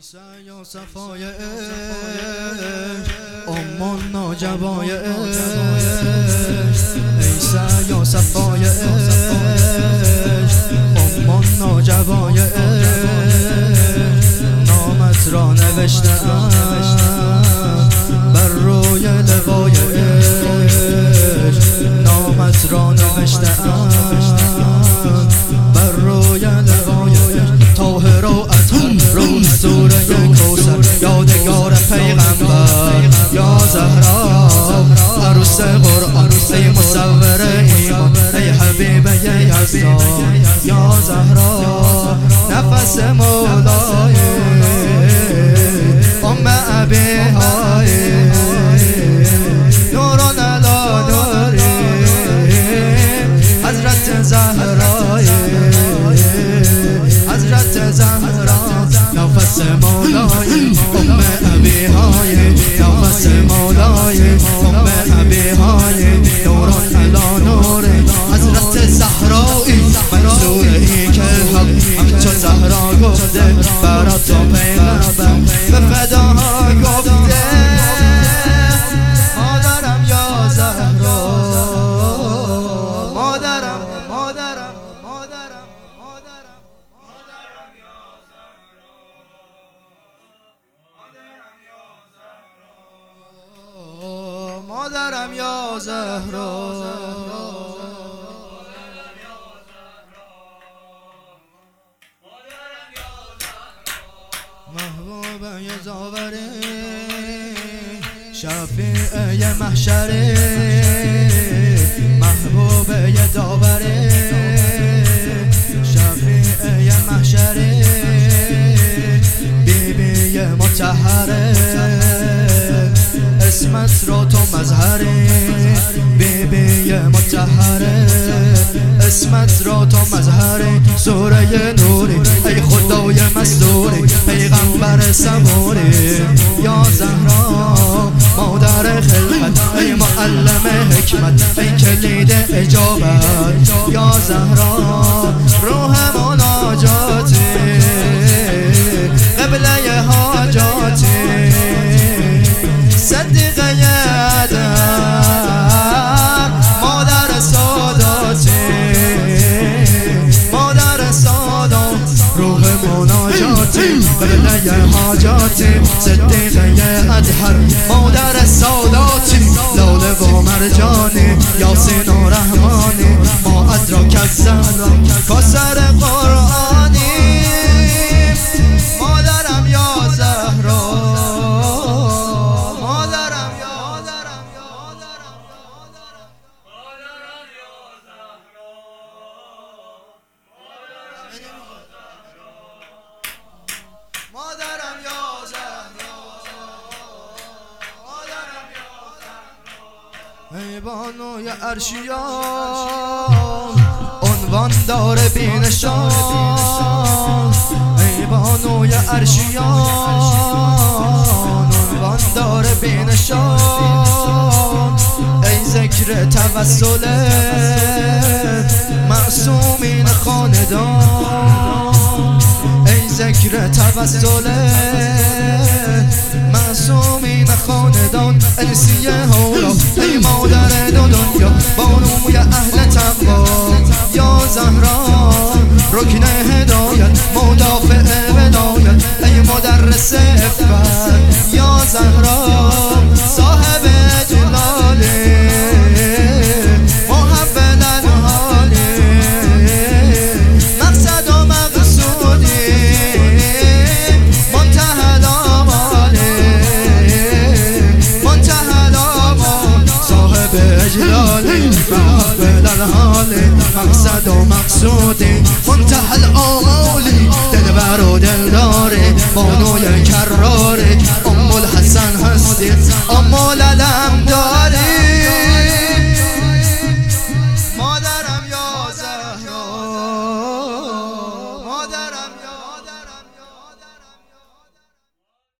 عیسی یا صفای ام ناجوای عیسی یا صفای ام ناجوای نامت را نوشتم بر روی لوای نامت را نوشتم بر روی لوای طاهر و اطهر روح سوره کوثر یادگار پیغمبر یا زهرا عروس قرآن ای مصور ایمان ای حبیب یزدا یا زهرا نفس مولای ام ابیهای نوران علی نوری حضرت زهرای حضرت زهرا نفس مولای ام ابیهای نفس مولای ام ابیهای نوران علی نور حضرت زهرایی منظوری که حق همچو زهرا گفته برات و پیغمبر به فداها گفته مادرم یا زهرا مادرم مادرم مادرم مادرم مادرم یا زهرا مادرم یا زهرا محبوب زاوره شفیع محشره محبوب داوره شفیع محشره بیبی مطهره اسمت را تو مظهره بیبی مطهره اسمت را تو مظهره سوره نوری ای خدای مستوری پیغمبر سموری یا زهرا مادر خلقت ای معلم حکمت ای کلید اجابت یا زهرا روح مناجاتی قبله حاجاتی صدیقه در مادر ساداتی مادر سادات روح مناجاتی قبله حاجاتی صدیقه ادهر مادر ساداتی لاله و مرجانی یاسین و رحمانی ما ادراک الزهرا کاسر قرآنی مادرم یا زهرا مادرم یا زهرا مادرم یا زهرا ای بانوی عرشیان عنوان دار بینشان ای بانوی عرشیان عنوان دار بینشان ای ذکر توسل معصومین خاندان ای ذکر توسل معصومین خاندان انسیه هورا ای مادر دو دنیا بانوی اهل تقوا یا زهرا رکن هدایت مدافع ولایت ای مدرس عفت یا زهرا صاحب جلاله مقصد و مقصودی منتهى الآمالی دلبر و دلداری بانوی کراری ام الحسن هستی ام العلم